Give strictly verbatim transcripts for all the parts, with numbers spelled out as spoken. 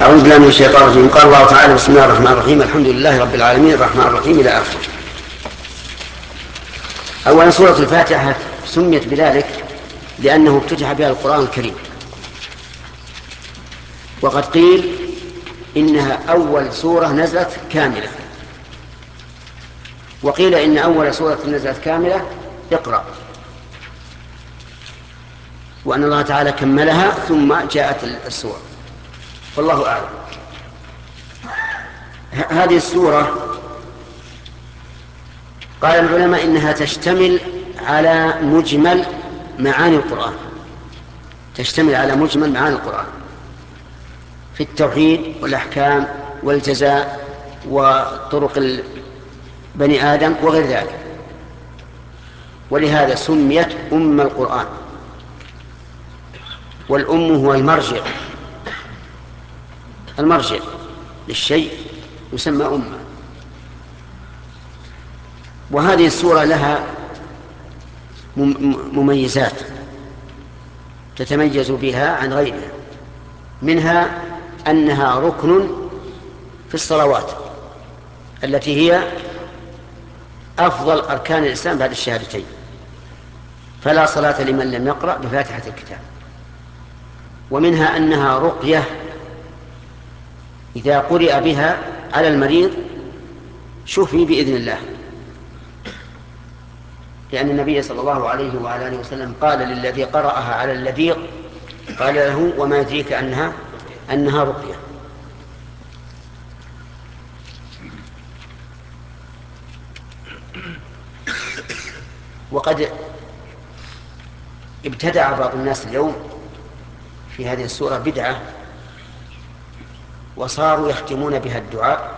أعوذ بالله من الشيطان الرجيم. قال الله تعالى: بسم الله الرحمن الرحيم، الحمد لله رب العالمين، الرحمن الرحيم، إلى آخره. أولا، سورة الفاتحة سميت بذلك لأنه افتتح بها القرآن الكريم، وقد قيل إنها أول سورة نزلت كاملة، وقيل إن أول سورة نزلت كاملة اقرأ، وأن الله تعالى كملها ثم جاءت السورة، والله أعلم. هذه السورة قال العلماء إنها تشتمل على مجمل معاني القرآن، تشتمل على مجمل معاني القرآن في التوحيد والأحكام والجزاء وطرق بني آدم وغير ذلك، ولهذا سميت أم القرآن. والأم هو المرجع، المرجع للشيء يسمى أمة. وهذه السورة لها مميزات تتميز بها عن غيرها، منها أنها ركن في الصلوات التي هي أفضل أركان الإسلام بعد الشهادتين، فلا صلاة لمن لم يقرأ بفاتحة الكتاب. ومنها أنها رقية، إذا قرئ بها على المريض شفي بإذن الله، لأن النبي صلى الله عليه وعلى آله وسلم قال للذي قرأها على اللذيق، قال له: وما يدريك أنها أنها رقية. وقد ابتدع بعض الناس اليوم في هذه السورة بدعة، وصاروا يختمون بها الدعاء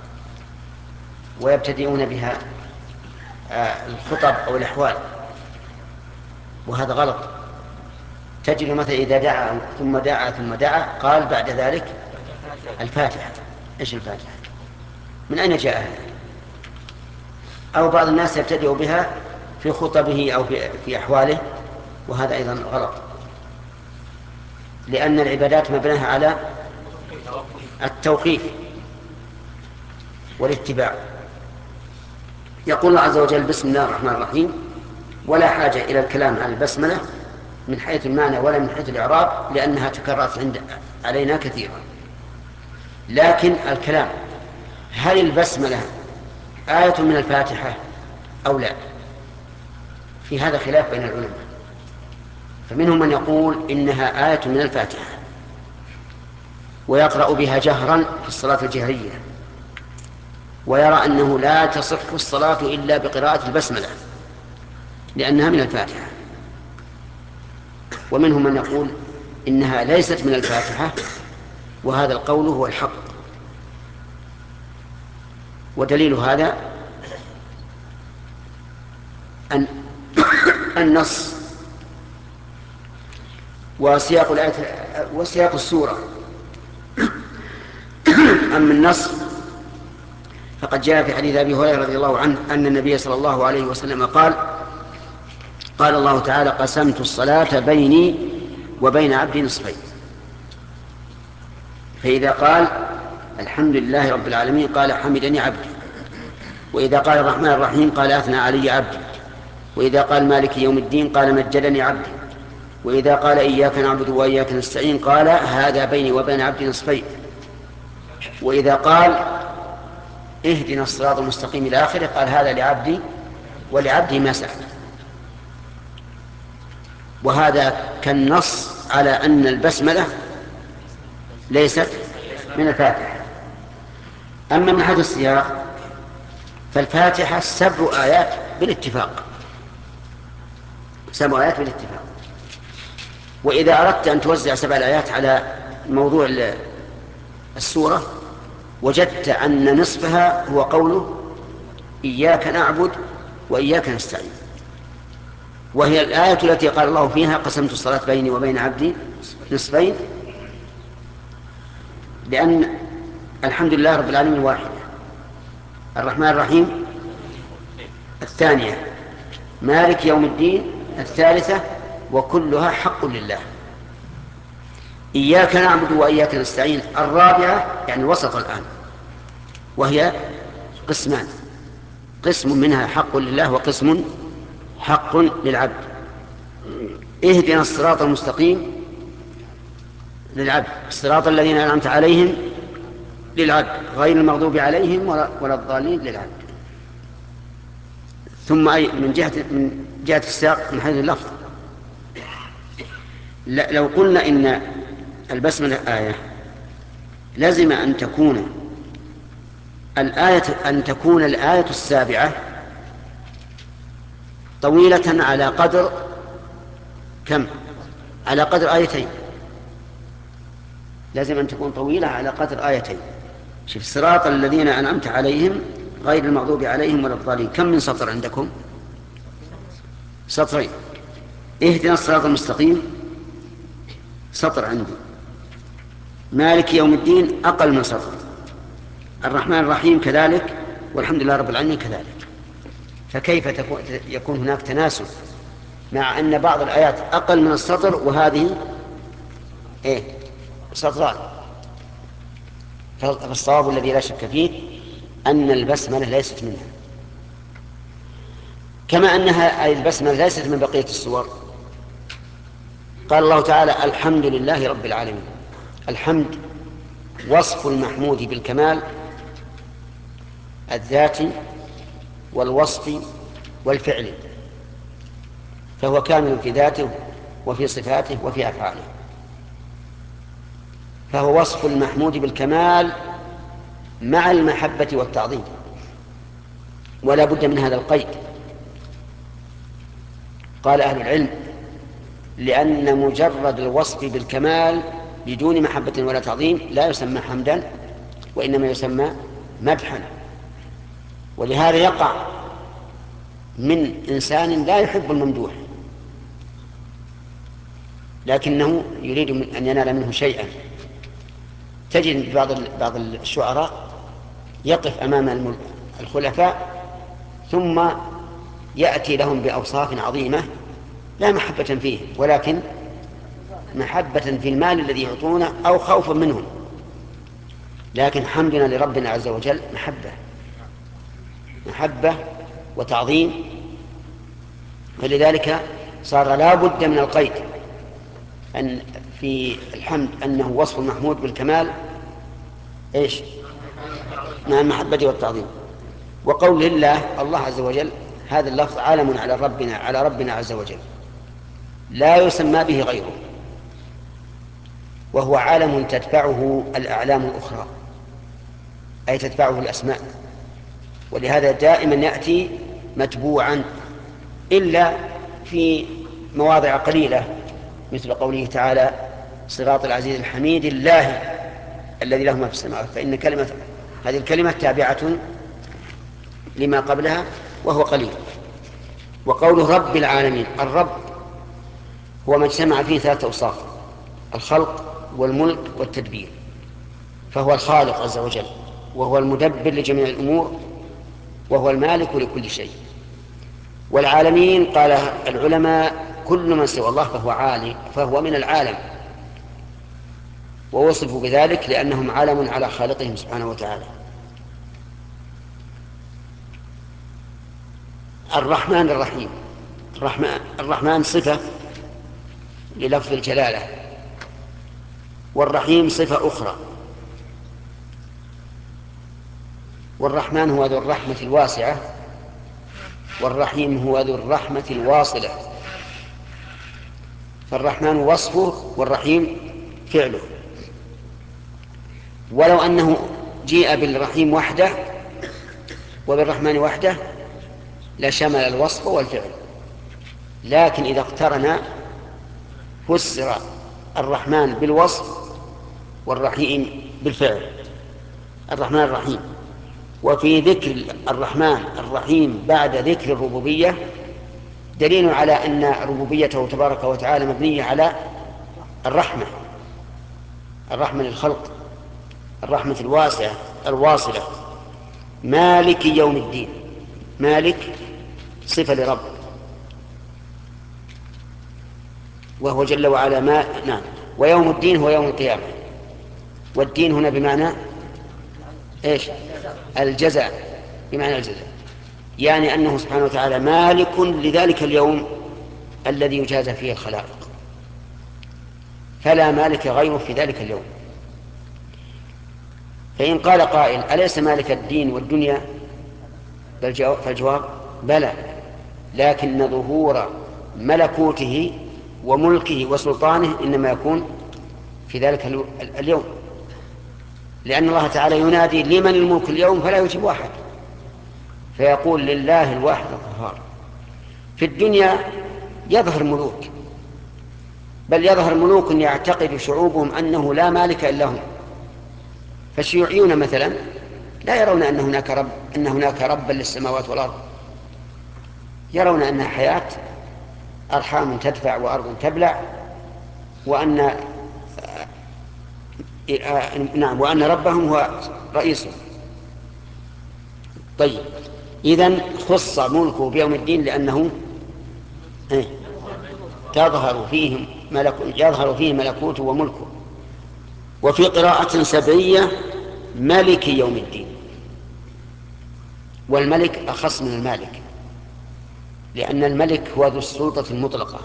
ويبتدئون بها الخطب أو الأحوال، وهذا غلط. تجد مثلا إذا دعا ثم دعا ثم دعا قال بعد ذلك الفاتحة. إيش الفاتحة؟ من أين جاء هذا؟ أو بعض الناس يبتدئ بها في خطبه أو في, في أحواله، وهذا أيضا غلط، لأن العبادات مبناها على التوقيف والاتباع. يقول الله عز وجل: بسم الله الرحمن الرحيم، ولا حاجة إلى الكلام عن البسملة من حيث المعنى ولا من حيث الإعراب، لأنها تكررت عند علينا كثيرا. لكن الكلام: هل البسملة آية من الفاتحة أو لا؟ في هذا خلاف بين العلماء، فمنهم من يقول إنها آية من الفاتحة ويقرأ بها جهرا في الصلاة الجهرية، ويرى أنه لا تصح الصلاة إلا بقراءة البسملة لأنها من الفاتحة. ومنهم من يقول إنها ليست من الفاتحة، وهذا القول هو الحق. ودليل هذا أن النص وسياق الآية وسياق السورة. أما النص فقد جاء في حديث أبي هريرة رضي الله عنه أن النبي صلى الله عليه وسلم قال: قال الله تعالى: قسمت الصلاة بيني وبين عبدي نصفين. فإذا قال الحمد لله رب العالمين قال حمدني عبدي، وإذا قال الرحمن الرحيم قال أثنى علي عبدي، وإذا قال مالك يوم الدين قال مجدني عبدي، وإذا قال إياك نعبد وإياك نستعين قال هذا بيني وبين عبدي نصفين، وإذا قال اهدنا الصراط المستقيم إلى آخره قال هذا لعبدي ولعبدي ما سأل. وهذا كالنص على أن البسملة ليست من الفاتحة. أما من حيث السياق فالفاتحة سبع آيات بالاتفاق، سبع آيات بالاتفاق. وإذا أردت أن توزع سبع الآيات على موضوع السورة وجدت أن نصفها هو قوله إياك نعبد وإياك نستعين، وهي الآية التي قال الله فيها قسمت الصلاة بيني وبين عبدي نصفين، لأن الحمد لله رب العالمين واحدة، الرحمن الرحيم الثانية، مالك يوم الدين الثالثة، وكلها حق لله. إياك نعبد وإياك نستعين الرابعة يعني وسط الآن، وهي قسمان، قسم منها حق لله وقسم حق للعبد. اهدنا الصراط المستقيم للعبد، الصراط الذين أنعمت عليهم للعبد غير المغضوب عليهم ولا, ولا الضالين للعبد. ثم أي من جهة من جهة السياق من حيث اللفظ، لو قلنا إن البسملة آية لازم أن تكون الآية أن تكون الآية السابعة طويلة على قدر كم؟ على قدر آيتين، لازم أن تكون طويلة على قدر آيتين. شوف الصراط الذين أنعمت عليهم غير المغضوب عليهم ولا الضالين، كم من سطر عندكم؟ سطرين. اهدنا الصراط المستقيم سطر عندي. مالك يوم الدين أقل من سطر. الرحمن الرحيم كذلك، والحمد لله رب العالمين كذلك. فكيف تكون يكون هناك تناسب مع أن بعض الآيات أقل من السطر وهذه إيه سطران؟ فالصواب الذي لا شك فيه أن البسملة ليست منها، كما أنها البسملة ليست من بقية السور. قال الله تعالى الحمد لله رب العالمين. الحمد وصف المحمود بالكمال الذاتي والوصف والفعل، فهو كامل في ذاته وفي صفاته وفي أفعاله، فهو وصف المحمود بالكمال مع المحبة والتعظيم، ولا بد من هذا القيد. قال أهل العلم لأن مجرد الوصف بالكمال بدون محبة ولا تعظيم لا يسمى حمدا، وإنما يسمى مدحا. ولهذا يقع من إنسان لا يحب الممدوح لكنه يريد أن ينال منه شيئا. تجد بعض بعض الشعراء يقف أمام الخلفاء ثم يأتي لهم بأوصاف عظيمة لا محبة فيه، ولكن محبة في المال الذي يعطونه أو خوفا منهم. لكن حمدنا لربنا عز وجل محبة محبة وتعظيم، فلذلك صار لا بد من القيد أن في الحمد أنه وصف المحمود بالكمال إيش؟ مع المحبة والتعظيم. وقول لله الله عز وجل هذا اللفظ عالم على ربنا على ربنا عز وجل لا يسمى به غيره، وهو عالم تتبعه الأعلام الأخرى، أي تتبعه الأسماء، ولهذا دائما يأتي متبوعا إلا في مواضع قليلة مثل قوله تعالى صراط العزيز الحميد الله الذي له ما في السماوات، فإن كلمة هذه الكلمة تابعة لما قبلها وهو قليل. وقوله رب العالمين، الرب هو ما اجتمع فيه ثلاثة أوصاف: الخلق والملك والتدبير، فهو الخالق عز وجل، وهو المدبر لجميع الأمور، وهو المالك لكل شيء. والعالمين قال العلماء كل من سوى الله فهو عالي فهو من العالم، ووصفوا بذلك لأنهم عالم على خالقهم سبحانه وتعالى. الرحمن الرحيم، الرحمن, الرحمن صفة للفظ الجلالة، والرحيم صفة أخرى. والرحمن هو ذو الرحمة الواسعة، والرحيم هو ذو الرحمة الواصلة. فالرحمن وصفه والرحيم فعله. ولو أنه جيء بالرحيم وحده وبالرحمن وحده لشمل الوصف والفعل، لكن إذا اقترن فسر الرحمن بالوصف والرحيم بالفعل. الرحمن الرحيم، وفي ذكر الرحمن الرحيم بعد ذكر الربوبية دليل على أن ربوبيته تبارك وتعالى مبنية على الرحمة، الرحمة للخلق، الرحمة الواسعة الواصلة. مالك يوم الدين، مالك صفة لرب، وهو جل وعلا ما نعم ويوم الدين هو يوم القيامة. والدين هنا بمعنى إيش؟ الجزاء، بمعنى الجزاء، يعني أنه سبحانه وتعالى مالك لذلك اليوم الذي يجازى فيه الخلائق، فلا مالك غيره في ذلك اليوم. فإن قال قائل أليس مالك الدين والدنيا؟ فالجواب بلى، لكن ظهور ملكوته وملكه وسلطانه إنما يكون في ذلك اليوم، لأن الله تعالى ينادي لمن الملك اليوم فلا يجيب أحد، فيقول لله الواحد القهار. في الدنيا يظهر ملوك، بل يظهر ملوك يعتقد شعوبهم أنه لا مالك إلا هم. فالشيوعيون مثلا لا يرون أن هناك رب، أن هناك ربا للسماوات والأرض، يرون أنها حياة أرحام تدفع وأرض تبلع، وأن نعم وأن ربهم هو رئيسهم. طيب، إذن خص ملكه بيوم الدين لأنه تظهر فيه ملك يظهر فيه ملكوته وملكه. وفي قراءة سبعية ملك يوم الدين، والملك أخص من المالك، لأن الملك هو ذو السلطة المطلقة،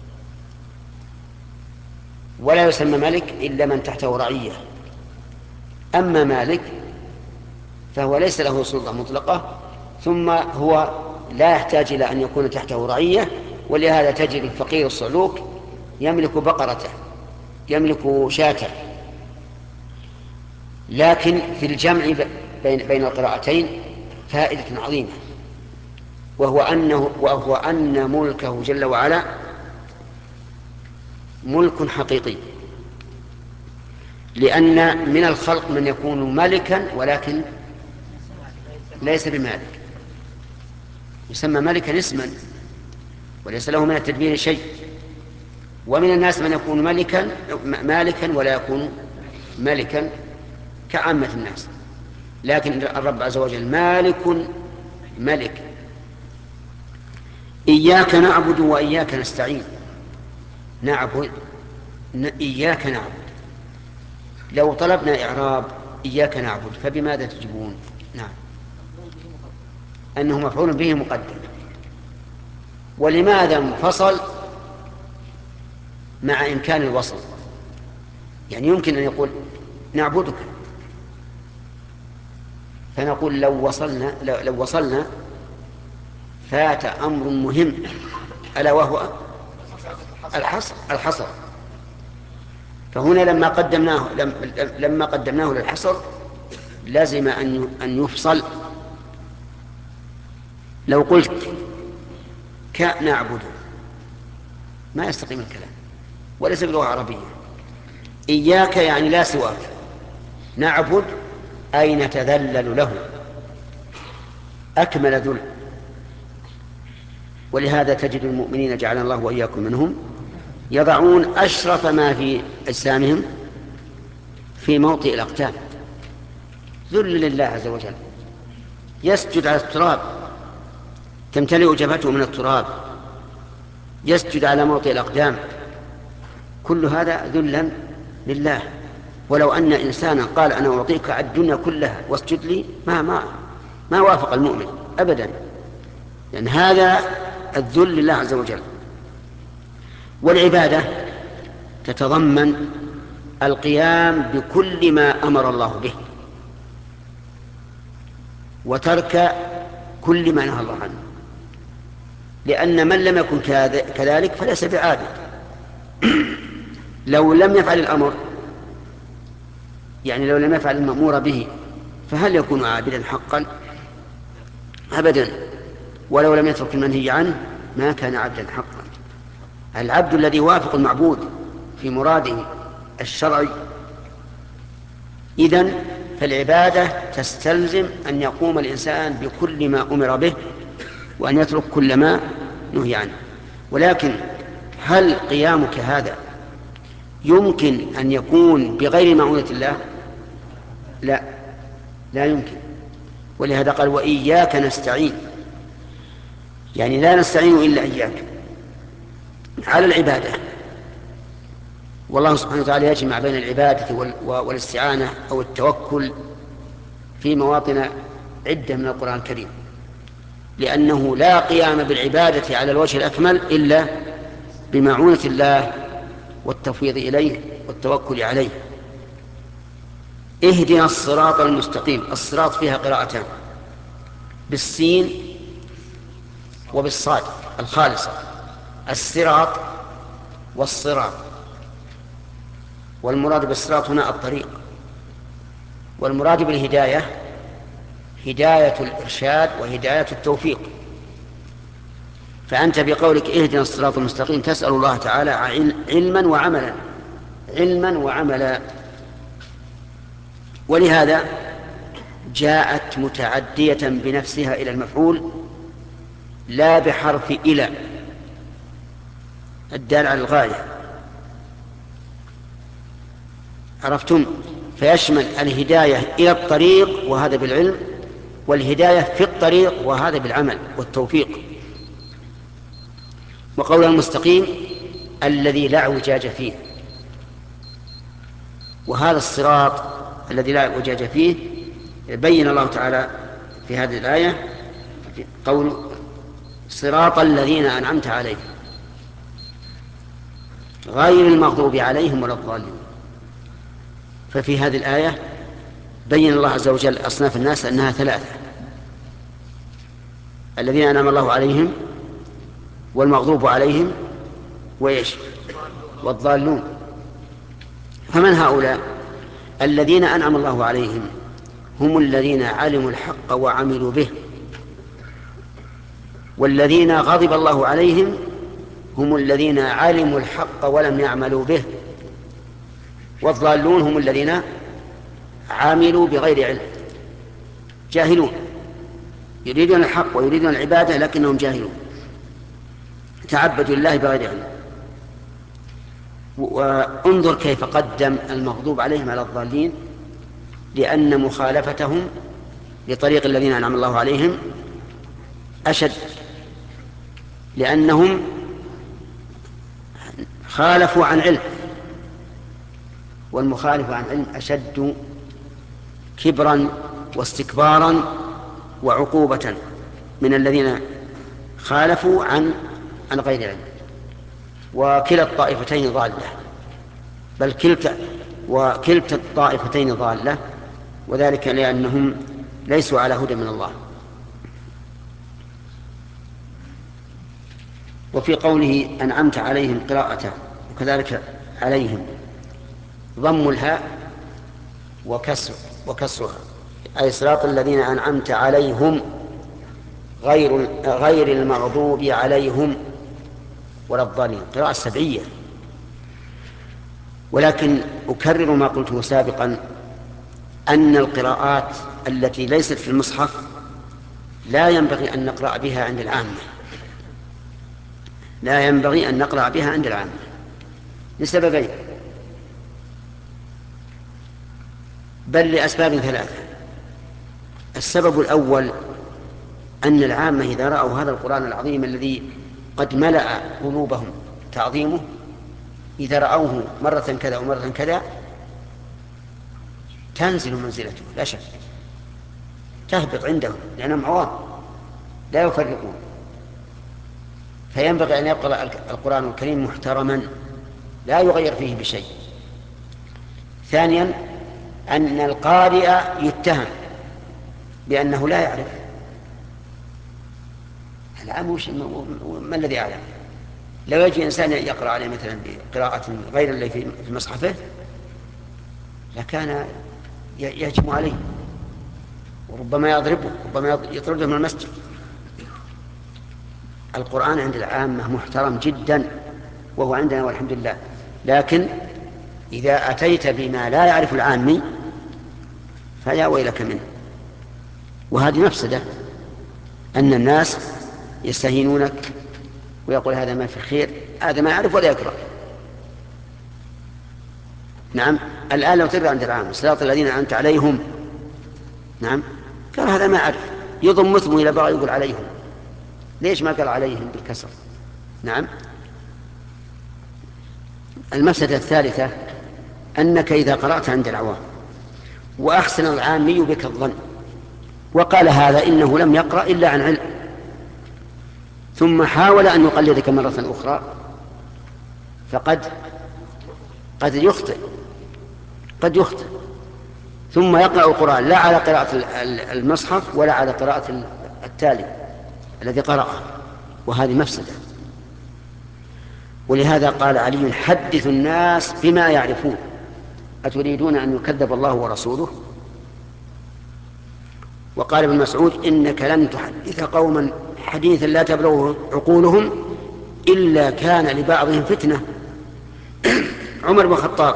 ولا يسمى ملك إلا من تحته رعية. أما مالك فهو ليس له سلطة مطلقة، ثم هو لا يحتاج إلى أن يكون تحته رعية، ولهذا تجد الفقير الصعلوك يملك بقرته، يملك شاته. لكن في الجمع بين بين القراءتين فائدة عظيمة، وهو أنه وهو أن ملكه جل وعلا ملك حقيقي، لأن من الخلق من يكون ملكا ولكن ليس بمالك، يسمى ملكا اسما وليس له من التدبير شيء. ومن الناس من يكون ملكا مالكا ولا يكون ملكا كعامة الناس، لكن الرب عز وجل مالك ملك. إياك نعبد وإياك نستعين. نعبد إياك نعبد، لو طلبنا إعراب إياك نعبد فبماذا تجيبون؟ نعم، أنه مفعول به مقدم. ولماذا انفصل مع إمكان الوصل؟ يعني يمكن أن يقول نعبدك، فنقول لو وصلنا لو وصلنا فات أمر مهم، ألا وهو الحصر الحصر فهنا لما قدمناه لما قدمناه للحصر لازم أن أن يفصل. لو قلت كنعبد ما يستقيم الكلام، وليس بلغة عربية. إياك يعني لا سواك، نعبد أي نتذلل له أكمل ذل. ولهذا تجد المؤمنين جعلنا الله وإياكم منهم يضعون أشرف ما في أجسامهم في موطئ الأقدام، ذل لله عز وجل، يسجد على التراب تمتلئ جبهته من التراب، يسجد على موطئ الأقدام، كل هذا ذلا لله. ولو أن إنسانا قال أنا أعطيك الدنيا كلها واسجد لي ما ما ما وافق المؤمن أبدا، لأن هذا الذل لله عز وجل. والعبادة تتضمن القيام بكل ما أمر الله به وترك كل ما نهى الله عنه، لأن من لم يكن كذلك فليس بعابد. لو لم يفعل الأمر، يعني لو لم يفعل المأمور به، فهل يكون عابدا حقا؟ أبدا. ولو لم يترك المنهي عنه ما كان عبدا حقا. العبد الذي يوافق المعبود في مراده الشرعي. إذن فالعبادة تستلزم أن يقوم الإنسان بكل ما أمر به وأن يترك كل ما نهي عنه. ولكن هل قيامك هذا يمكن أن يكون بغير معونة الله؟ لا، لا يمكن. ولهذا قال وإياك نستعين، يعني لا نستعين إلا إياك على العبادة. والله سبحانه وتعالى يجمع بين العبادة والاستعانة أو التوكل في مواطن عدة من القرآن الكريم، لأنه لا قيام بالعبادة على الوجه الأكمل إلا بمعونة الله والتفويض إليه والتوكل عليه. اهدنا الصراط المستقيم، الصراط فيها قراءتان، بالسين وبالصاد الخالصة، الصراط والصراط، والمراد بالصراط هنا الطريق، والمراد بالهداية هداية الإرشاد وهداية التوفيق. فأنت بقولك اهدنا الصراط المستقيم تسأل الله تعالى علما وعملا، علما وعملا. ولهذا جاءت متعدية بنفسها إلى المفعول لا بحرف إلى الدال على الغاية، عرفتم؟ فيشمل الهداية إلى الطريق وهذا بالعلم، والهداية في الطريق وهذا بالعمل والتوفيق. وقول المستقيم الذي لا اعوجاج فيه، وهذا الصراط الذي لا اعوجاج فيه بين الله تعالى في هذه الآية في قول صراط الذين أنعمت عليهم غير المغضوب عليهم ولا الضالين. ففي هذه الآية بين الله عز وجل أصناف الناس أنها ثلاثة: الذين أنعم الله عليهم، والمغضوب عليهم، وإيش؟ والضالون. فمن هؤلاء؟ الذين أنعم الله عليهم هم الذين علموا الحق وعملوا به، والذين غضب الله عليهم هم الذين علموا الحق ولم يعملوا به، والضالون هم الذين عاملوا بغير علم، جاهلون، يريدون الحق ويريدون العبادة لكنهم جاهلون، تعبدوا لله بغير علم. وانظر كيف قدم المغضوب عليهم على الضالين، لأن مخالفتهم لطريق الذين أنعم الله عليهم أشد، لأنهم خالفوا عن علم، والمخالف عن علم أشد كبرا واستكبارا وعقوبة من الذين خالفوا عن عن غير علم. وكلا الطائفتين ضالة، بل كلتا وكلتا الطائفتين ضالة، وذلك لأنهم ليسوا على هدى من الله. وفي قوله أنعمت عليهم قراءته وكذلك عليهم ضم الهاء وكسر وكسرها، أي صراط الذين أنعمت عليهم غير غير المغضوب عليهم ولا الضالين، قراءة سبعية. ولكن أكرر ما قلته سابقا أن القراءات التي ليست في المصحف لا ينبغي أن نقرأ بها عند العامة، لا ينبغي أن نقرأ بها عند العامة لسببين، بل لأسباب ثلاثة. السبب الأول أن العامة إذا رأوا هذا القرآن العظيم الذي قد ملأ قلوبهم تعظيمه، إذا رأوه مرة كذا ومرة كذا تنزل منزلته لا شك، تهبط عندهم لأنهم عوام لا يفرقون. فينبغي أن يبقى القرآن الكريم محترما لا يغير فيه بشيء. ثانيا أن القارئ يتهم بأنه لا يعرف العام، ما الذي يعلم؟ لو يجي إنسان يقرأ عليه مثلا بقراءة غير اللي في مصحفه لكان يهجم عليه وربما يضربه، ربما يطرده من المسجد. القرآن عند العامة محترم جدا وهو عندنا والحمد لله، لكن إذا أتيت بما لا يعرف العامي فيا ويلك منه. وهذه مفسدة أن الناس يستهينونك ويقول هذا ما في خير، هذا ما يعرف ولا يقرأ. نعم، الآن لو ترى عند العام صراط الذين أنعمت عليهم، نعم قال هذا ما أعرف، يضم مثم إلى بعض يقول عليهم، ليش ما قال عليهم بالكسر؟ نعم، المسألة الثالثة أنك إذا قرأت عند العوام وأحسن العامي بك الظن وقال هذا إنه لم يقرأ إلا عن علم، ثم حاول أن يقلدك مرة أخرى، فقد قد يخطئ قد يخطئ ثم يقرأ القرآن لا على قراءة المصحف ولا على قراءة التالي الذي قرأه، وهذه مفسدة. ولهذا قال علي: حدث الناس بما يعرفون، أتريدون أن يكذب الله ورسوله؟ وقال ابن مسعود: إنك لن تحدث قوما حديثا لا تبلغه عقولهم إلا كان لبعضهم فتنة. عمر بن الخطاب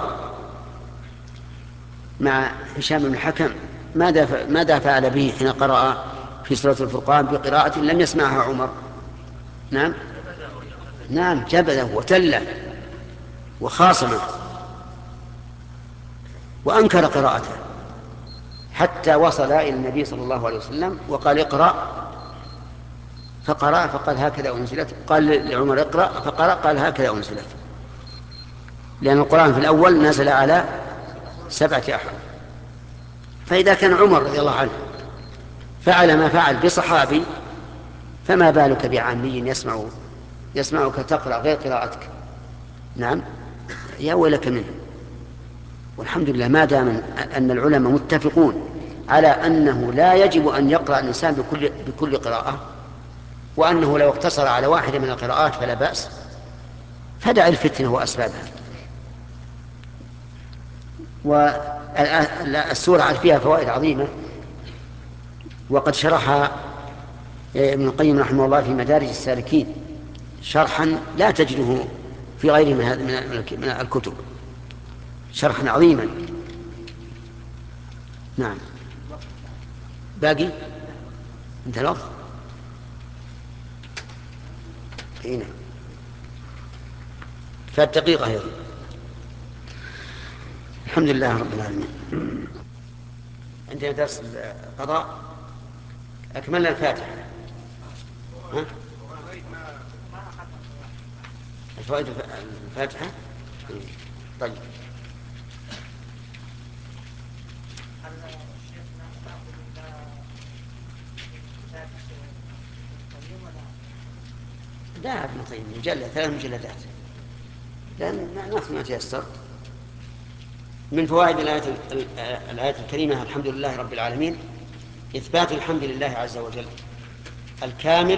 مع هشام بن الحكم ماذا ماذا فعل به حين قرأ في سورة الفرقان بقراءة لم يسمعها عمر؟ نعم نعم جبله وتله وخاصمه وأنكر قراءته، حتى وصل إلى النبي صلى الله عليه وسلم وقال: اقرأ، فقرأ فقال: هكذا أنزلت. قال لعمر: اقرأ، فقرأ قال: هكذا أنزلت. لأن القرآن في الأول نزل على سبعة أحرف. فإذا كان عمر رضي الله عنه فعل ما فعل بصحابي، فما بالك بعامي يسمع يسمعك تقرأ غير قراءتك؟ نعم، يا ويلك منه. والحمد لله ما دام أن العلماء متفقون على أنه لا يجب أن يقرأ الإنسان بكل, بكل قراءة، وأنه لو اقتصر على واحدة من القراءات فلا بأس، فدع الفتنة وأسبابها. والسورة فيها فوائد عظيمة، وقد شرحها ابن القيم رحمه الله في مدارج السالكين شرحا لا تجده في غيره من الكتب، شرحا عظيما. نعم، باقي انت الوقت هنا فالدقيقة هذه. الحمد لله رب العالمين. عندنا درس القضاء، أكملنا الفاتحة. ها؟ الفوائد الفاتحة. طيب، لا ابن القيم مجلد ثلاث مجلدات، لأن ناخذ ما تيسر. من فوائد الآية الآية الكريمة: الحمد لله رب العالمين، إثبات الحمد لله عز وجل الكامل،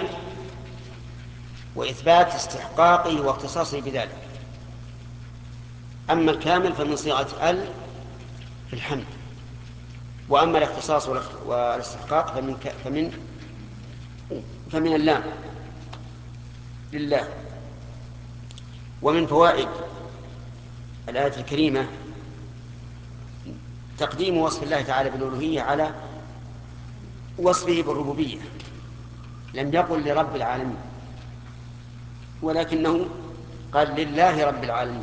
وإثبات استحقاقه واختصاصه بذلك. أما الكامل فمن صيغة ال في الحمد، وأما الاختصاص والاستحقاق فمن فمن فمن اللام لله. ومن فوائد الآية الكريمة تقديم وصف الله تعالى بالألوهية على وصفه بالربوبية. لم يقل لرب العالمين، ولكنه قال لله رب العالمين.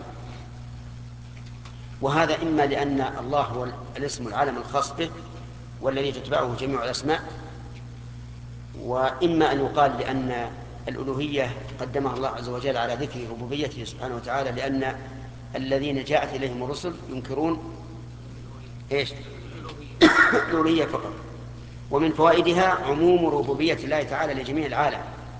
وهذا إما لأن الله هو الاسم العالم الخاص به والذي تتبعه جميع الأسماء، وإما أن يقال لأن الألوهية قدمها الله عز وجل على ذكر ربوبيته سبحانه وتعالى، لأن الذين جاءت إليهم الرسل ينكرون إيش؟ الألوهية فقط. ومن فوائدها عموم ربوبية الله تعالى لجميع العالم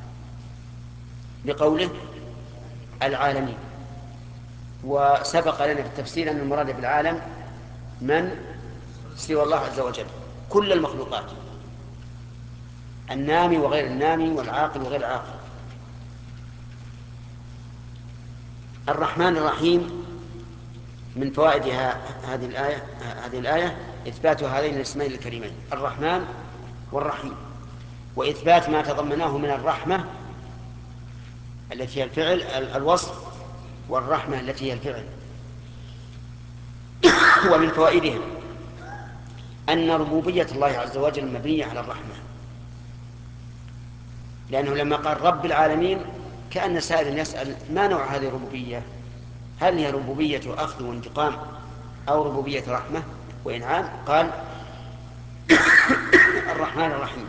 بقوله العالمين. وسبق لنا في التفسير أن المراد بالعالم من سوى الله عز وجل، كل المخلوقات، النامي وغير النامي والعاقل وغير العاقل. الرحمن الرحيم من فوائد هذه الآية هذه الآية إثبات هذين الاسمين الكريمين الرحمن والرحيم، وإثبات ما تضمناه من الرحمة التي هي الفعل الوصف، والرحمة التي هي الفعل. ومن فوائدها أن ربوبية الله عز وجل مبنية على الرحمة، لأنه لما قال رب العالمين كأن سائل يسأل ما نوع هذه الربوبية؟ هل هي ربوبية أخذ وانتقام أو ربوبية رحمة وإنعام؟ قال الرحمن الرحيم.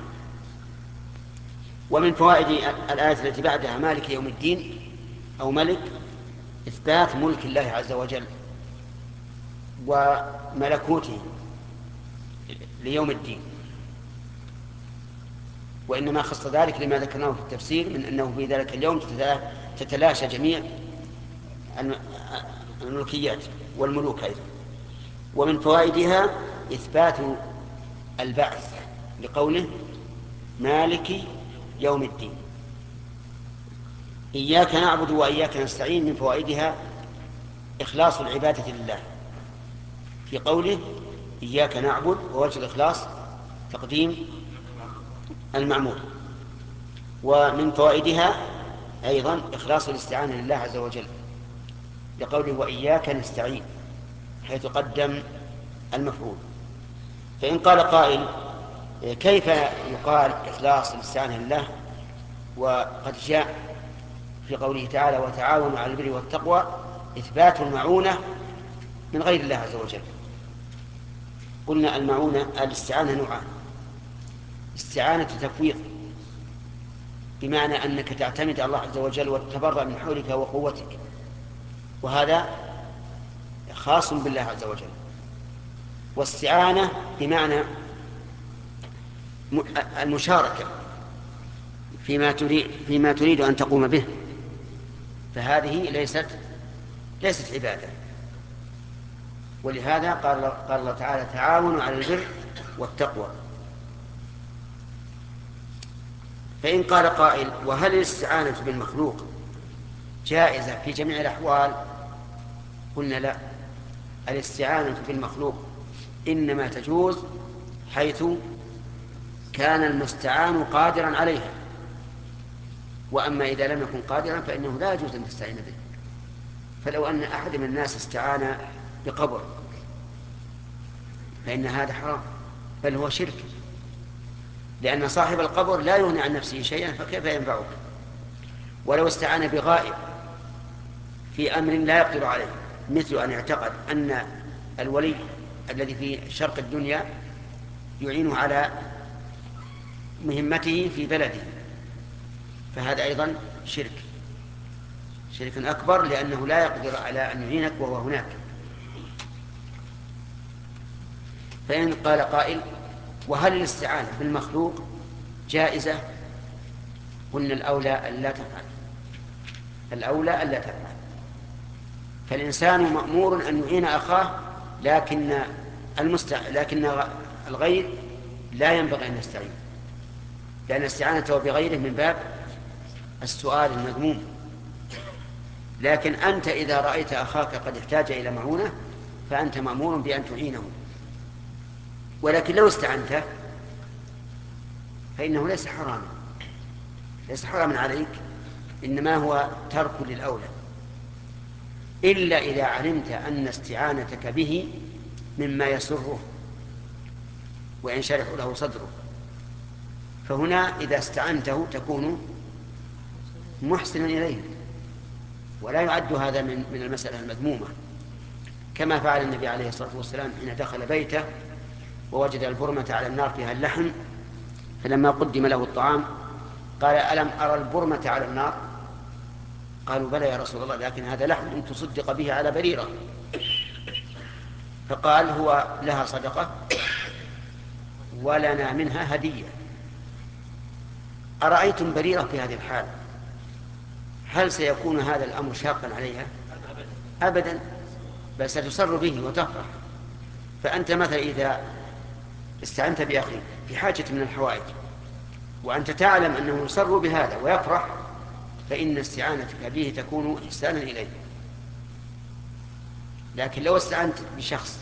ومن فوائد الآية التي بعدها مالك يوم الدين أو ملك إثبات ملك الله عز وجل وملكوته ليوم الدين، وإنما خص ذلك لما ذكرناه في التفسير من أنه في ذلك اليوم تتلاشى جميع الملكيات والملوك أيضا. ومن فوائدها إثبات البعث لقوله مالك يوم الدين. إياك نعبد وإياك نستعين من فوائدها إخلاص العبادة لله في قوله إياك نعبد، ووجه الإخلاص تقديم المعمول. ومن فوائدها أيضا إخلاص الاستعانة لله عز وجل لقوله وإياك نستعين، حيث قدم المفعول. فإن قال قائل كيف يقال إخلاص الاستعانة لله وقد جاء في قوله تعالى وتعاونوا على البر والتقوى إثبات المعونة من غير الله عز وجل؟ قلنا المعونة الاستعانة نوعان: استعانة تفويض بمعنى أنك تعتمد على الله عز وجل وتتبرأ من حولك وقوتك، وهذا خاص بالله عز وجل. واستعانة بمعنى المشاركة فيما تريد, فيما تريد أن تقوم به، فهذه ليست ليست عبادة. ولهذا قال, قال الله تعالى تعاونوا على البر والتقوى. فإن قال قائل وهل الاستعانة بالمخلوق جائزة في جميع الأحوال؟ قلنا لا، الاستعانة بالمخلوق إنما تجوز حيث كان المستعان قادرا عليها، وأما إذا لم يكن قادرا فإنه لا يجوز أن تستعين به. فلو أن أحد من الناس استعان بقبر فإن هذا حرام، بل هو شرك، لأن صاحب القبر لا يغني عن نفسه شيئا، فكيف ينفعك؟ ولو استعان بغائب في أمر لا يقدر عليه، مثل أن يعتقد أن الولي الذي في شرق الدنيا يعينه على مهمته في بلده، فهذا أيضا شرك شرك أكبر، لأنه لا يقدر على أن يعينك وهو هناك. فإن قال قائل وهل الاستعانة بالمخلوق جائزة؟ قلنا الأولى ألا تفعل، الأولى ألا تفعل. فالإنسان مأمور أن يعين أخاه، لكن المستع... لكن الغير لا ينبغي أن يستعين، لأن استعانته بغيره من باب السؤال المذموم. لكن أنت إذا رأيت أخاك قد احتاج إلى معونة فأنت مأمور بأن تعينه. ولكن لو استعنته فإنه ليس حراما، ليس حراما عليك، إنما هو ترك للأولى، إلا إذا علمت أن استعانتك به مما يسره وينشرح له صدره، فهنا إذا استعنته تكون محسنا إليه، ولا يعد هذا من من المسألة المذمومة، كما فعل النبي عليه الصلاة والسلام حين دخل بيته ووجد البرمة على النار فيها اللحم، فلما قدم له الطعام قال ألم أرى البرمة على النار؟ قالوا بلى يا رسول الله، لكن هذا لحم تصدق به على بريرة. فقال هو لها صدقة ولنا منها هدية. أرأيتم بريرة في هذه الحال هل سيكون هذا الأمر شاقا عليها؟ أبدا، بل ستسر به وتفرح. فأنت مثلا إذا استعنت بأخيك في حاجة من الحوائج وأنت تعلم أنه يسر بهذا ويفرح، فإن استعانتك به تكون إحسانا إليه. لكن لو استعنت بشخص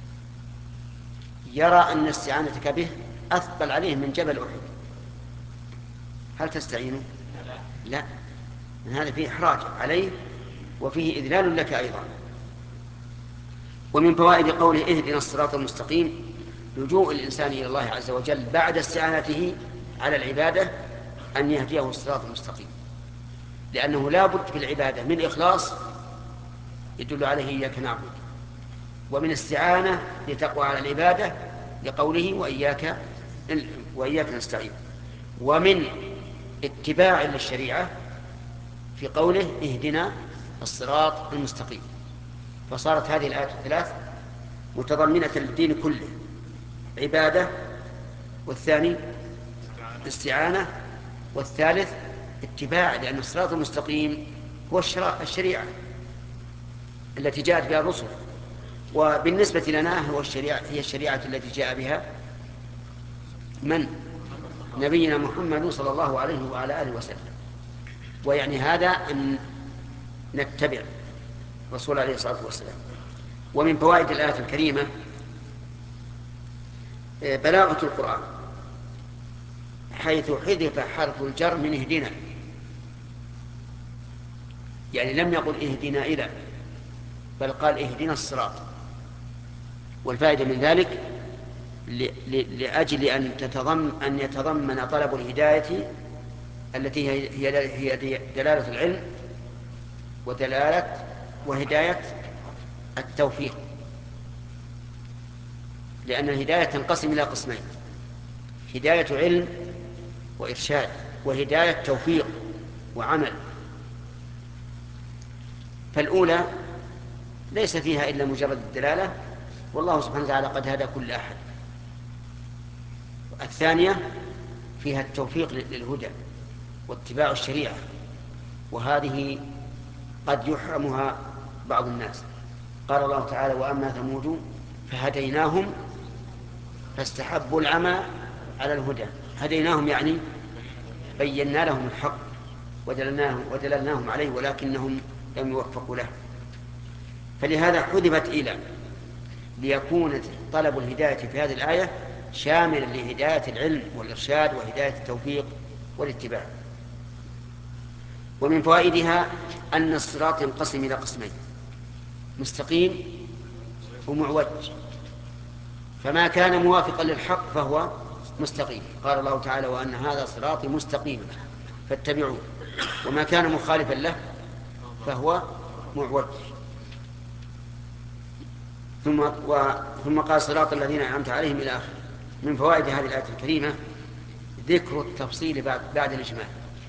يرى أن استعانتك به أثقل عليه من جبل أحد، هل تستعينه؟ لا، من هذا فيه إحراج عليه وفيه إذلال لك أيضا. ومن فوائد قوله اهدنا الصراط المستقيم لجوء الإنسان إلى الله عز وجل بعد استعانته على العبادة أن يهديه الصراط المستقيم، لأنه لا بد في العبادة من إخلاص يدل عليه إياك نعبد، ومن استعانة لتقوى على العبادة لقوله وإياك وإياك نستعين، ومن اتباع للشريعة في قوله اهدنا الصراط المستقيم. فصارت هذه الآيات الثلاث متضمنة للدين كله، عبادة، والثاني استعانة، والثالث اتباع، لأن الصراط المستقيم هو الشريعة التي جاءت بها الرسل، وبالنسبة لنا هو الشريعة هي الشريعة التي جاء بها من؟ نبينا محمد صلى الله عليه وعلى آله وسلم. ويعني هذا أن نتبع الرسول عليه الصلاة والسلام. ومن فوائد الآية الكريمة بلاغة القرآن، حيث حذف حرف الجر من اهدنا، يعني لم يقل اهدنا إلى، بل قال اهدنا الصراط. والفائدة من ذلك لأجل أن تتضمن أن يتضمن طلب الهداية التي هي دلالة العلم ودلالة وهداية التوفيق، لأن الهداية تنقسم إلى قسمين: هداية علم وإرشاد، وهداية توفيق وعمل. فالأولى ليس فيها إلا مجرد الدلالة، والله سبحانه وتعالى قد هدى كل أحد. الثانية فيها التوفيق للهدى واتباع الشريعة، وهذه قد يحرمها بعض الناس. قال الله تعالى: وأما ثمود فهديناهم فاستحبوا العمى على الهدى. هديناهم يعني بينا لهم الحق ودللناهم, ودللناهم عليه، ولكنهم لم يوفقوا له. فلهذا حذفت إلى، ليكون طلب الهداية في هذه الآية شاملا لهداية العلم والإرشاد وهداية التوفيق والاتباع. ومن فوائدها أن الصراط ينقسم إلى قسمين: مستقيم ومعوج. فما كان موافقا للحق فهو مستقيم، قال الله تعالى: وأن هذا صراطي مستقيما فاتبعوه. وما كان مخالفا له فهو معوج. ثم, و... ثم قال: صراط الذين أنعمت عليهم إلى آخره. من فوائد هذه الآية الكريمة ذكر التفصيل بعد, بعد الإجمال: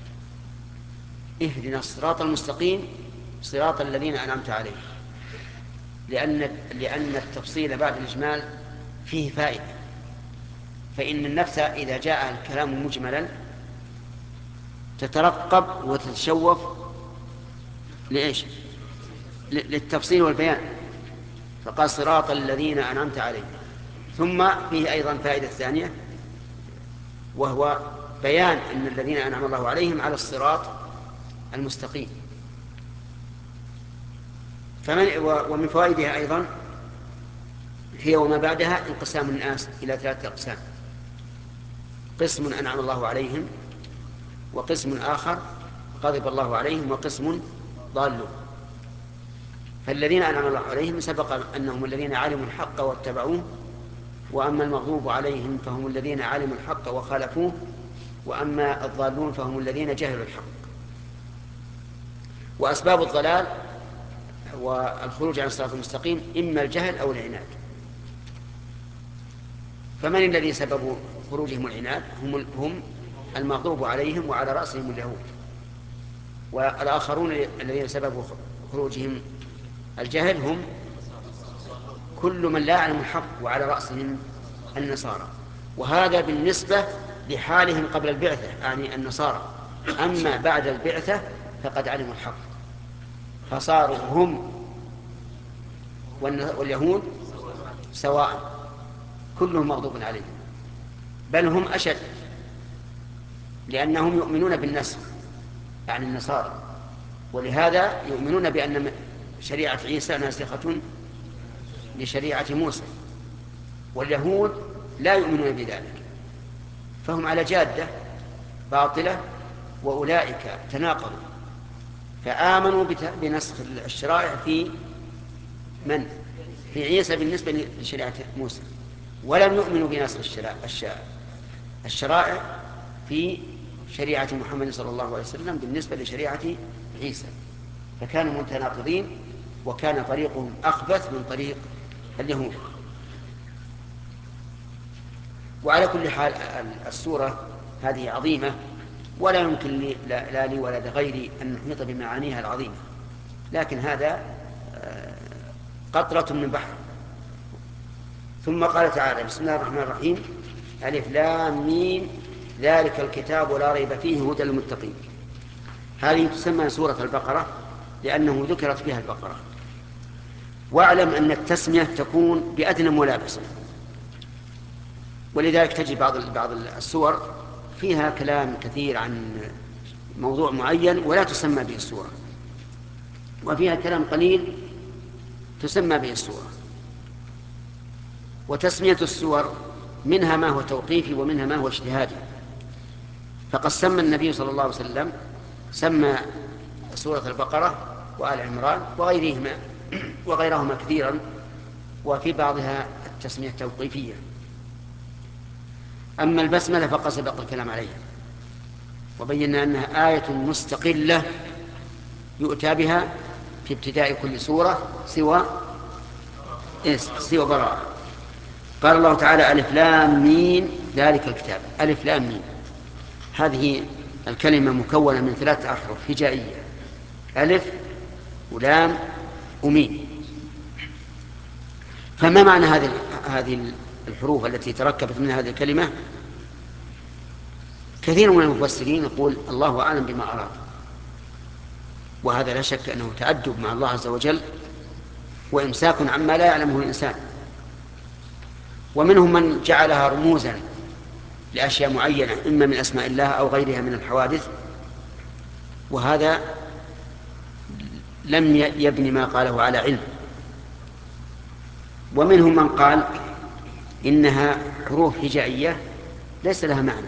اهدنا الصراط المستقيم صراط الذين أنعمت عليهم، لأن, لأن التفصيل بعد الإجمال فيه فائدة. فإن النفس إذا جاء الكلام مجملا تترقب وتتشوف لإيش؟ للتفصيل والبيان. فقال: صراط الذين أنعمت عليهم. ثم فيه أيضا فائدة ثانية، وهو بيان أن الذين أنعم الله عليهم على الصراط المستقيم. فمن ومن فوائدها أيضا هي وما بعدها انقسام الناس إلى ثلاثة أقسام: قسم أنعم الله عليهم، وقسم آخر غضب الله عليهم، وقسم ضالون. فالذين أنعم الله عليهم سبق أنهم الذين علموا الحق واتبعوه، وأما المغضوب عليهم فهم الذين علموا الحق وخالفوه، وأما الضالون فهم الذين جهلوا الحق. وأسباب الضلال والخروج عن الصراط المستقيم إما الجهل أو العناد. فمن الذي سبب خروجهم العناد؟ هم, هم المغضوب عليهم وعلى رأسهم اليهود. والآخرون الذين سببوا خروجهم الجهل هم كل من لا يعلم الحق وعلى رأسهم النصارى. وهذا بالنسبة لحالهم قبل البعثة، يعني النصارى. أما بعد البعثة فقد علموا الحق، فصاروا هم واليهود سواء، كلهم مغضوب عليهم، بل هم أشد، لأنهم يؤمنون بالنسخ يعني النصارى، ولهذا يؤمنون بأن شريعة عيسى ناسخة لشريعة موسى. واليهود لا يؤمنون بذلك، فهم على جادة باطلة، وأولئك تناقضوا فآمنوا بنسخ الشرائع في من؟ في عيسى بالنسبة لشريعة موسى، ولم يؤمنوا بنسخ الشرائع في شريعة محمد صلى الله عليه وسلم بالنسبة لشريعة عيسى، فكانوا متناقضين، وكان طريقهم أخبث من طريق اليهود. وعلى كل حال السورة هذه عظيمة، ولا يمكن لي لا لي ولا لغيري أن نحيط بمعانيها العظيمة، لكن هذا قطرة من بحر. ثم قال تعالى: بسم الله الرحمن الرحيم، ألف لام ميم، ذلك الكتاب لا ريب فيه هدى للمتقين. هذه تسمى سورة البقرة لأنه ذكرت فيها البقرة. واعلم أن التسمية تكون بأدنى ملابسة، ولذلك تجد بعض بعض السور فيها كلام كثير عن موضوع معين ولا تسمى به السورة، وفيها كلام قليل تسمى به السورة. وتسمية السور منها ما هو توقيفي ومنها ما هو اجتهادي. فقد سمى النبي صلى الله عليه وسلم سمى سورة البقرة وآل عمران وغيرهما وغيرهما كثيرا، وفي بعضها التسمية توقيفية. أما البسملة فقد سبق الكلام عليها وبينا أنها آية مستقلة يؤتى بها في ابتداء كل سورة سوى سوى براءة. قال الله تعالى: ألف لام ميم ذلك الكتاب. ألف لام ميم هذه الكلمة مكونة من ثلاثة أحرف هجائية: ألف ولام وميم. فما معنى هذه هذه الحروف التي تركبت من هذه الكلمة؟ كثير من المفسرين يقول الله أعلم بما أراد، وهذا لا شك أنه تأدب مع الله عز وجل وإمساك عما لا يعلمه الإنسان. ومنهم من جعلها رموزا لأشياء معينة إما من أسماء الله أو غيرها من الحوادث، وهذا لم يبني ما قاله على علم. ومنهم من قال إنها حروف هجائية ليس لها معنى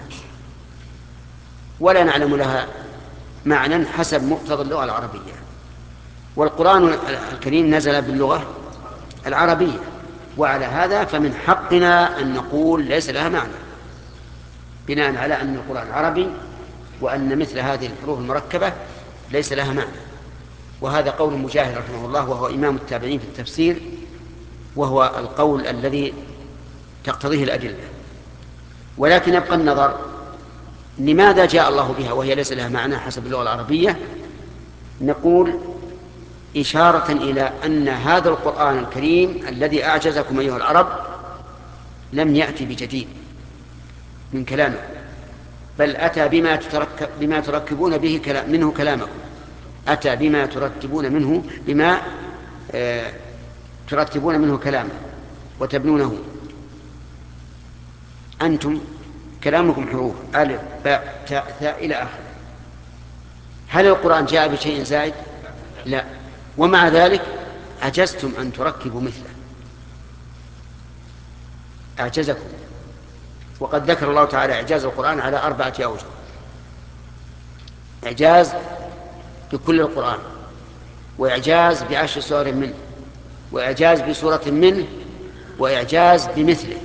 ولا نعلم لها معنى حسب مقتضى اللغة العربية، والقرآن الكريم نزل باللغة العربية، وعلى هذا فمن حقنا أن نقول ليس لها معنى بناء على أن القرآن عربي وأن مثل هذه الحروف المركبة ليس لها معنى. وهذا قول مجاهد رحمه الله وهو إمام التابعين في التفسير، وهو القول الذي تقتضيه الأدلة. ولكن يبقى النظر لماذا جاء الله بها وهي ليس لها معنى حسب اللغة العربية. نقول إشارة إلى أن هذا القرآن الكريم الذي أعجزكم أيها العرب لم يأتي بجديد من كلامه، بل أتى بما, تتركب بما تركبون به كلام منه كلامكم، أتى بما ترتبون منه بما آه ترتبون منه كلامه وتبنونه. أنتم كلامكم حروف ألف باء تاء ثاء إلى آخره. هل القرآن جاء بشيء زائد؟ لا، ومع ذلك عجزتم أن تركبوا مثله، أعجزكم. وقد ذكر الله تعالى إعجاز القرآن على أربعة أوجه: إعجاز بكل القرآن، وإعجاز بعشر سور منه، وإعجاز بسورة منه، وإعجاز بمثله،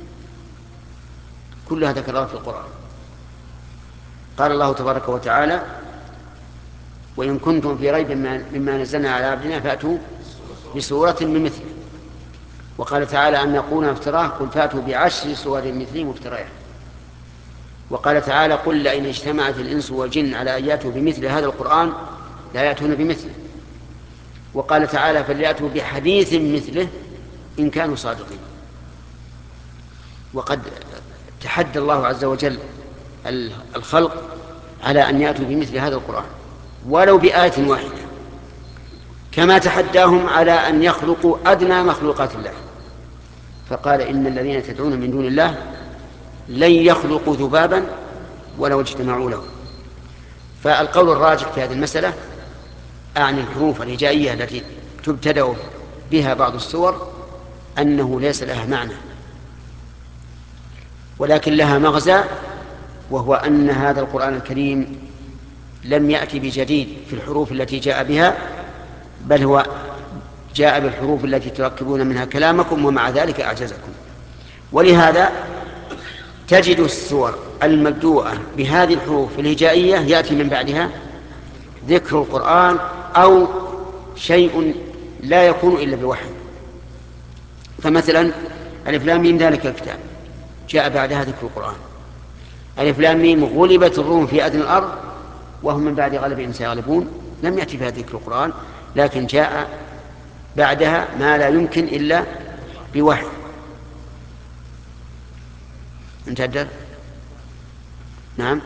كلها ذكرها في القرآن. قال الله تبارك وتعالى: وإن كنتم في ريب مما نزلنا على عبدنا فأتوا بسورة من مثله. وقال تعالى: أن يقولون افتراه قل فأتوا بعشر سور مثله مفتريات. وقال تعالى: قل لئن اجتمعت الإنس والجن على أن يأتوا بمثل هذا القرآن لا يأتون بمثله. وقال تعالى: فليأتوا بحديث مثله إن كانوا صادقين. وقد تحدى الله عز وجل الخلق على أن يأتوا بمثل هذا القرآن ولو بآية واحدة، كما تحداهم على أن يخلقوا أدنى مخلوقات الله، فقال: إن الذين تدعون من دون الله لن يخلقوا ذبابا ولو اجتمعوا له. فالقول الراجح في هذه المسألة أعني الحروف الهجائية التي تبتدأ بها بعض السور أنه ليس لها معنى، ولكن لها مغزى، وهو أن هذا القرآن الكريم لم يأتي بجديد في الحروف التي جاء بها، بل هو جاء بالحروف التي تركبون منها كلامكم، ومع ذلك أعجزكم. ولهذا تجد السور المبدوءة بهذه الحروف الهجائية يأتي من بعدها ذكر القرآن أو شيء لا يكون إلا بوحي. فمثلا ألف لام ميم ذلك الكتاب جاء بعدها ذكر القرآن. ألف لام ميم غلبت الروم في أدنى الأرض وهم من بعد غلبهم سيغلبون، لم يأتي فيها ذكر القرآن، لكن جاء بعدها ما لا يمكن إلا بوحي. انتهى. نعم.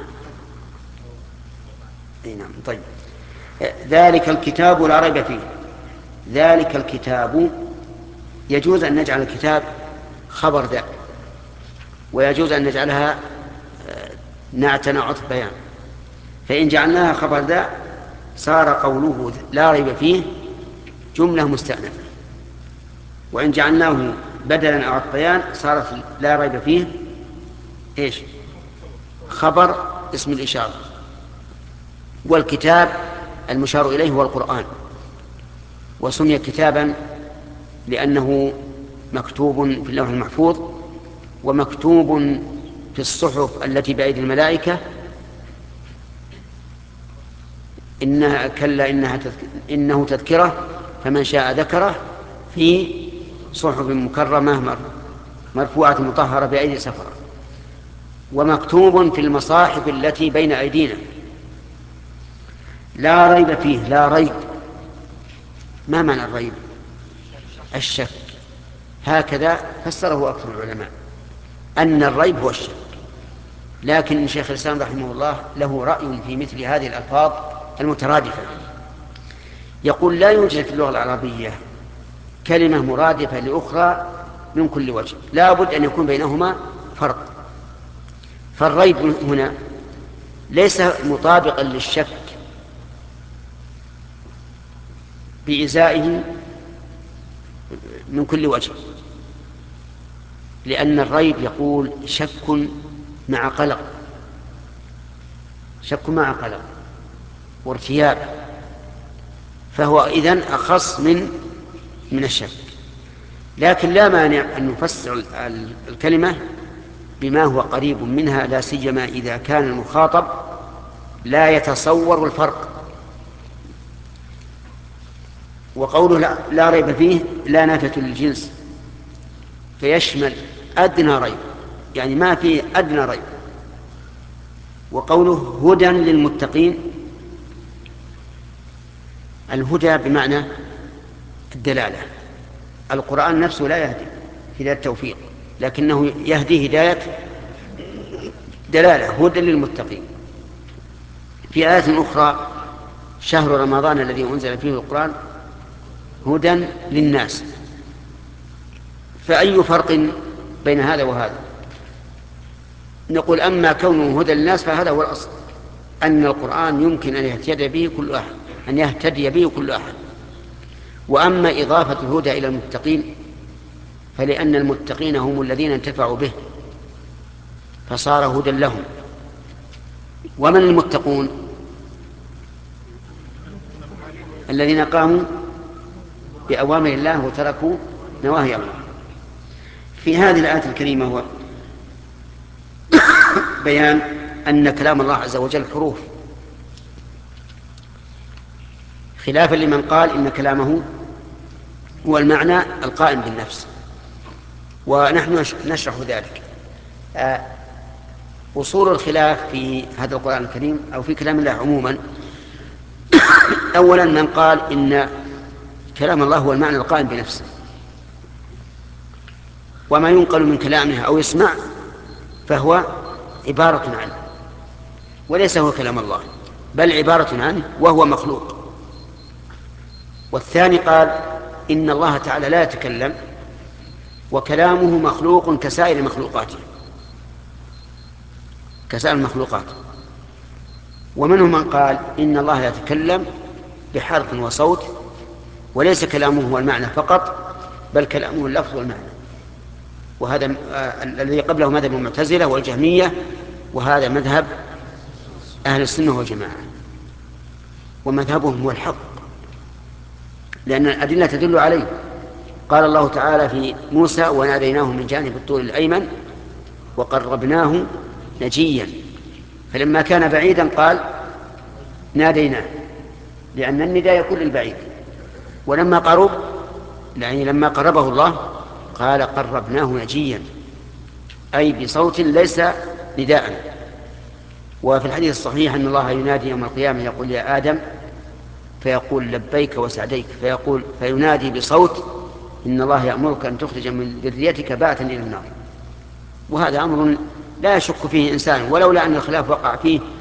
اي نعم. طيب، ذلك الكتاب لا ريب فيه. ذلك الكتاب، يجوز أن نجعل الكتاب خبر ذا، ويجوز أن نجعلها نعتنا عطف بيان. فإن جعلناها خبر ذا صار قوله لا ريب فيه جملة مستأنفة، وإن جعلناه بدلا أو عطف بيان صارت لا ريب فيه إيش؟ خبر اسم الإشارة. والكتاب المشار إليه هو القرآن، وسمي كتابا لأنه مكتوب في اللوح المحفوظ ومكتوب في الصحف التي بأيدي الملائكة. إنها كلا إنها تذك... إنه تذكرة فمن شاء ذكره في صحف مكرمة مرفوعة مطهرة بأيدي سفرة، ومكتوب في المصاحف التي بين أيدينا. لا ريب فيه. لا ريب، ما معنى الريب؟ الشك. هكذا فسره أكثر العلماء، أن الريب هو الشك. لكن شيخ الإسلام رحمه الله له رأي في مثل هذه الألفاظ المترادفة. يقول لا يوجد في اللغة العربية كلمة مرادفة لأخرى من كل وجه، لا بد أن يكون بينهما فرق. فالريب هنا ليس مطابقا للشك بإزائه من كل وجه، لأن الريب يقول شك مع قلق، شك مع قلق وارتياب، فهو إذن أخص من من الشك. لكن لا مانع أن نفسر الكلمة بما هو قريب منها، لا سيما إذا كان المخاطب لا يتصور الفرق. وقوله لا, لا ريب فيه لا نافة للجنس، فيشمل أدنى ريب، يعني ما فيه أدنى ريب. وقوله هدى للمتقين، الهدى بمعنى الدلالة. القرآن نفسه لا يهدي هداية التوفيق، لكنه يهدي هداية دلالة، هدى للمتقين. في آية أخرى شهر رمضان الذي أنزل فيه القرآن هدى للناس. فأي فرق بين هذا وهذا؟ نقول أما كونه هدى للناس فهذا هو الأصل، أن القرآن يمكن أن يهتدي به كل أحد، أن يهتدي به كل أحد. وأما إضافة الهدى إلى المتقين فلأن المتقين هم الذين انتفعوا به فصار هدى لهم. ومن المتقون؟ الذين قاموا بأوامر الله وتركوا نواهي الله. في هذه الآية الكريمة هو بيان أن كلام الله عز وجل حروف، خلافا لمن قال إن كلامه هو المعنى القائم بالنفس، ونحن نشرح ذلك. أصول الخلاف في هذا القرآن الكريم أو في كلام الله عموما: أولا من قال إن كلام الله هو المعنى القائم بنفسه، وما ينقل من كلامه أو يسمع فهو عبارة عنه وليس هو كلام الله، بل عبارة عنه وهو مخلوق. والثاني قال إن الله تعالى لا يتكلم وكلامه مخلوق كسائر مخلوقاته، كسائر المخلوقات. ومنهم من قال إن الله يتكلم بحرف وصوت وليس كلامه هو المعنى فقط، بل كلامه اللفظ والمعنى. وهذا آه الذي قبله مذهب المعتزلة والجهمية، وهذا مذهب أهل السنة والجماعة، ومذهبهم هو الحق لأن الأدلة تدل عليه. قال الله تعالى في موسى: وناديناه من جانب الطور الأيمن وقربناه نجيا. فلما كان بعيدا قال ناديناه، لأن النداء يكون للبعيد. ولما قرب، يعني لما قربه الله، قال قربناه نجيا، أي بصوت ليس نداء. وفي الحديث الصحيح أن الله ينادي يوم القيامة يقول: يا آدم فيقول لبيك وسعديك، فيقول فينادي بصوت إن الله يأمرك أن تخرج من ذريتك بعثا إلى النار. وهذا أمر لا يشك فيه إنسان، ولولا أن الخلاف وقع فيه